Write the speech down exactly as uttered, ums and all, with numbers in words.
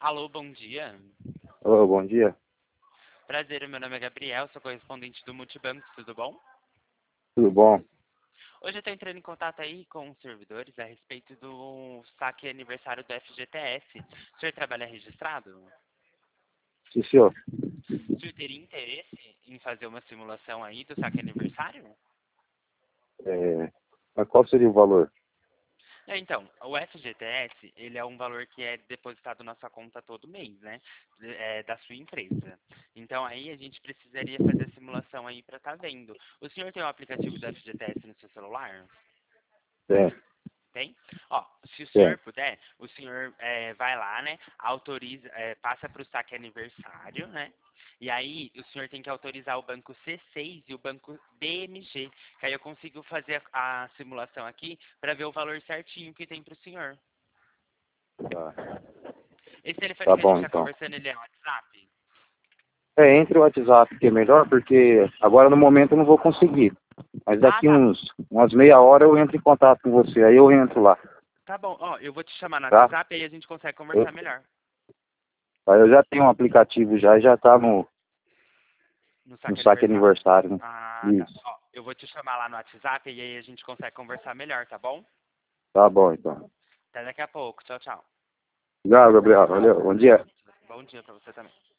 Alô, bom dia. Alô, bom dia. Prazer, meu nome é Gabriel, sou correspondente do Multibanco, tudo bom? Tudo bom? Hoje eu estou entrando em contato aí com os servidores a respeito do saque aniversário do F G T S. O senhor trabalha registrado? Sim, senhor. O senhor teria interesse em fazer uma simulação aí do saque aniversário? É, mas qual seria o valor? É, então, o F G T S, ele é um valor que é depositado na sua conta todo mês, né? É, da sua empresa. Então, aí a gente precisaria fazer a simulação aí para estar vendo. O senhor tem o aplicativo do F G T S no seu celular? Tem, Tem? Ó, se o tem. senhor puder, o senhor é, vai lá, né? Autoriza, é, passa para o saque aniversário, né? E aí o senhor tem que autorizar o banco C seis e o banco B M G, que aí eu consigo fazer a, a simulação aqui para ver o valor certinho que tem para o senhor. Tá, Esse telefone tá que a gente bom, está então. conversando, ele é WhatsApp? É, entre o WhatsApp, que é melhor, porque agora no momento eu não vou conseguir. Mas Ah, daqui tá. uns, umas meia hora eu entro em contato com você. Aí eu entro lá, Tá bom. Ó, eu vou te chamar no tá? WhatsApp e aí a gente consegue Eu, conversar melhor. aí eu já tenho um aplicativo já e já tá no, No no saque saque aniversário. aniversário, né? Ah, tá. Isso. Ó, eu vou te chamar lá no WhatsApp e aí a gente consegue conversar melhor, tá bom? Tá bom, então. Até daqui a pouco. Tchau, tchau. Obrigado, Gabriel. Valeu. Bom dia. Bom dia pra você também.